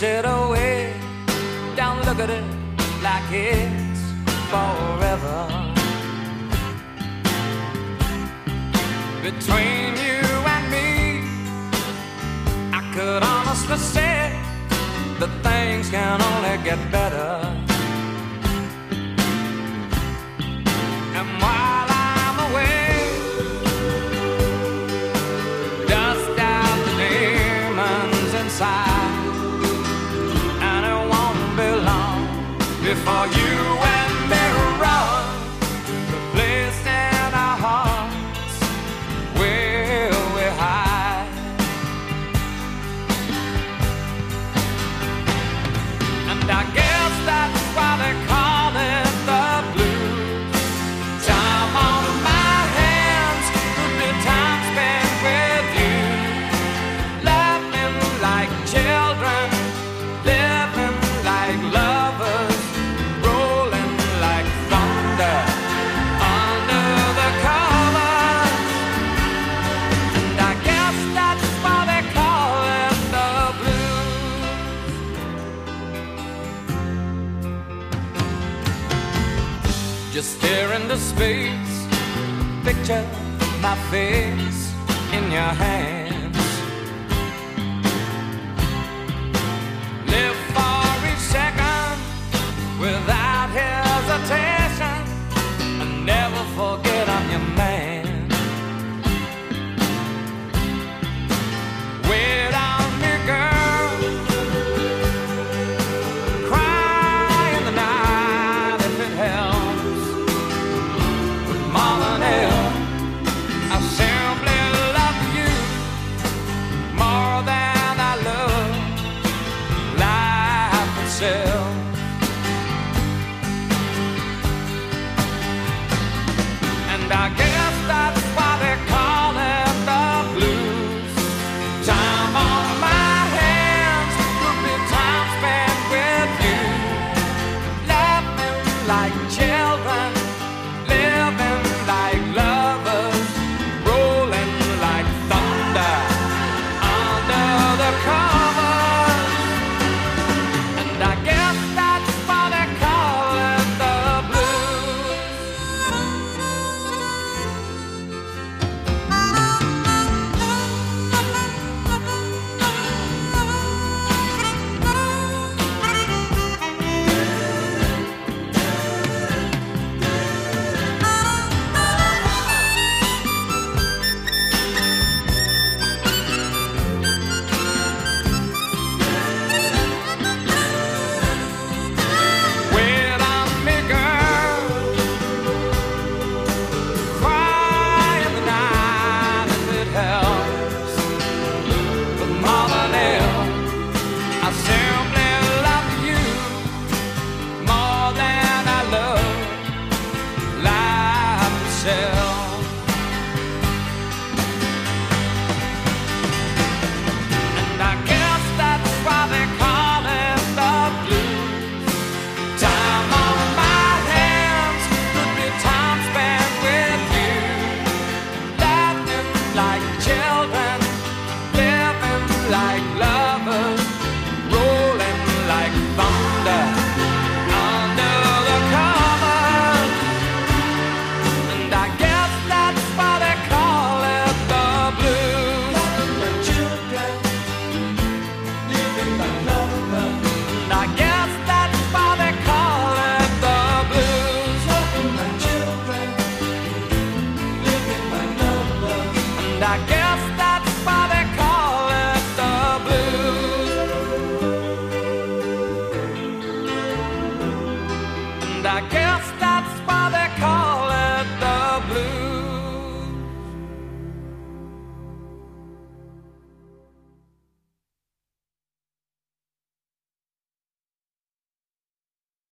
it away. Don't look at it like it's forever. Between you and me, I could honestly say that things can only get better. And while I'm away, dust out the demons inside, and it won't be long before you and me run the place in our hearts where we hide. And I guess that's why they call it the blues. Time on my hands could be time spent with you, laughing like children, living like lovers, rolling like thunder under the covers. And I guess that's why they call it the blues. Just stare into space, picture my face in your hands. Live for each second without hesitation, and never forget I'm your man. Wait on me, girl, cry in the night if it helps. But more than ever, I simply love you more than I love life itself. And I guess that's why they call it the blues. Time on my hands could be time spent with you, laughing like children, living like lovers, rolling like thunder under the covers. And I guess that's why they call it the blues. Wait on me, girl, cry in the night if it helps. But more than ever, I simply love you more than I love life itself. And I guess that's why they call it the blues. Time on my hands could be time spent with you, laughing like children, living like lovers, rolling like thunder under the covers. And I guess that's why they call it the blues. Like children, living like lovers. And I guess that's why they call it the blues. Like children, living like lovers. And I guess